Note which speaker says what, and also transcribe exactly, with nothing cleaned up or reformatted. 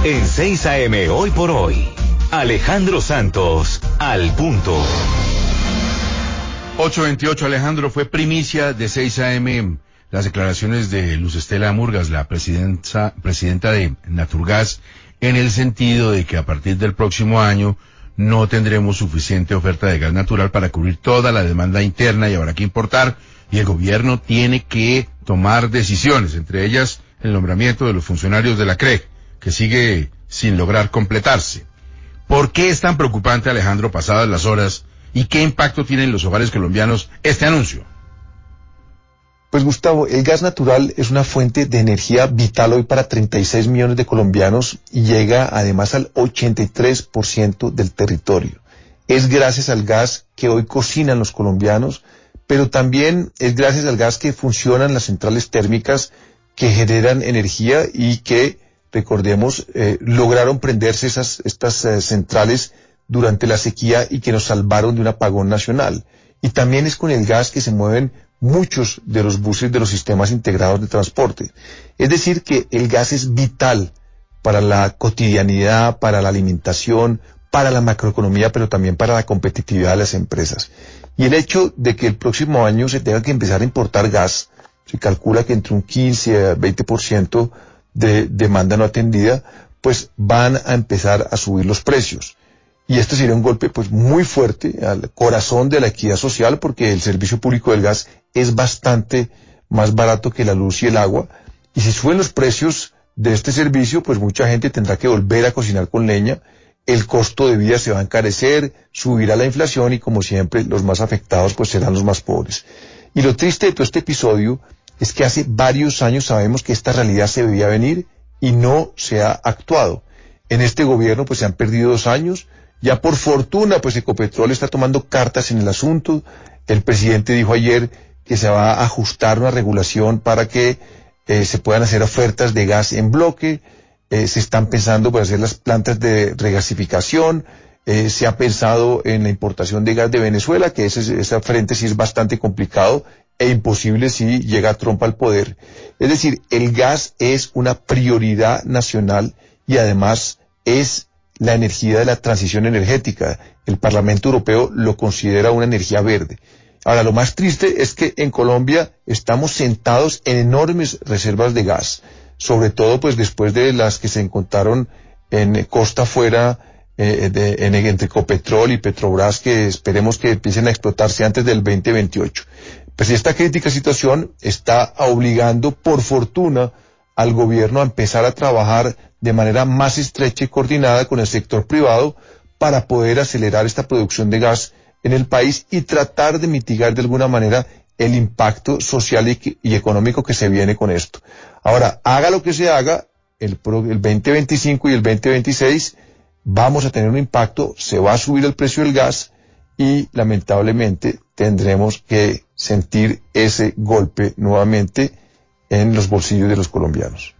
Speaker 1: En seis A M Hoy por Hoy, Alejandro Santos, al punto.
Speaker 2: ocho veintiocho, Alejandro, fue primicia de seis A M las declaraciones de Luz Estela Murgas, la presidenta, presidenta de Naturgas, en el sentido de que a partir del próximo año no tendremos suficiente oferta de gas natural para cubrir toda la demanda interna y habrá que importar, y el gobierno tiene que tomar decisiones, entre ellas el nombramiento de los funcionarios de la C R E G, que sigue sin lograr completarse. ¿Por qué es tan preocupante, Alejandro, pasadas las horas, y qué impacto tiene en los hogares colombianos este anuncio?
Speaker 3: Pues Gustavo, el gas natural es una fuente de energía vital hoy para treinta y seis millones de colombianos y llega además al ochenta y tres por ciento del territorio. Es gracias al gas que hoy cocinan los colombianos, pero también es gracias al gas que funcionan las centrales térmicas que generan energía y que, recordemos, eh, lograron prenderse esas, estas eh, centrales durante la sequía y que nos salvaron de un apagón nacional. Y también es con el gas que se mueven muchos de los buses de los sistemas integrados de transporte. Es decir, que el gas es vital para la cotidianidad, para la alimentación, para la macroeconomía, pero también para la competitividad de las empresas. Y el hecho de que el próximo año se tenga que empezar a importar gas, se calcula que entre un quince a veinte por ciento de demanda no atendida, pues van a empezar a subir los precios. Y esto sería un golpe pues muy fuerte al corazón de la equidad social, porque el servicio público del gas es bastante más barato que la luz y el agua. Y si suben los precios de este servicio, pues mucha gente tendrá que volver a cocinar con leña, el costo de vida se va a encarecer, subirá la inflación y, como siempre, los más afectados pues serán los más pobres. Y lo triste de todo este episodio es que hace varios años sabemos que esta realidad se veía venir y no se ha actuado. En este gobierno pues se han perdido dos años. Ya por fortuna, pues Ecopetrol está tomando cartas en el asunto. El presidente dijo ayer que se va a ajustar una regulación para que eh, se puedan hacer ofertas de gas en bloque. Eh, se están pensando por hacer las plantas de regasificación. Eh, se ha pensado en la importación de gas de Venezuela, que ese, ese frente sí es bastante complicado e imposible si llega Trump al poder. Es decir, el gas es una prioridad nacional y además es la energía de la transición energética. El Parlamento Europeo lo considera una energía verde. Ahora, lo más triste es que en Colombia estamos sentados en enormes reservas de gas, sobre todo pues después de las que se encontraron en costa afuera, eh, de, en, entre Ecopetrol y Petrobras, que esperemos que empiecen a explotarse antes del veinte veintiocho. Pues esta crítica situación está obligando, por fortuna, al gobierno a empezar a trabajar de manera más estrecha y coordinada con el sector privado para poder acelerar esta producción de gas en el país y tratar de mitigar de alguna manera el impacto social y, y económico que se viene con esto. Ahora, haga lo que se haga, el, el veinte veinticinco y el veinte veintiséis vamos a tener un impacto, se va a subir el precio del gas y lamentablemente tendremos que sentir ese golpe nuevamente en los bolsillos de los colombianos.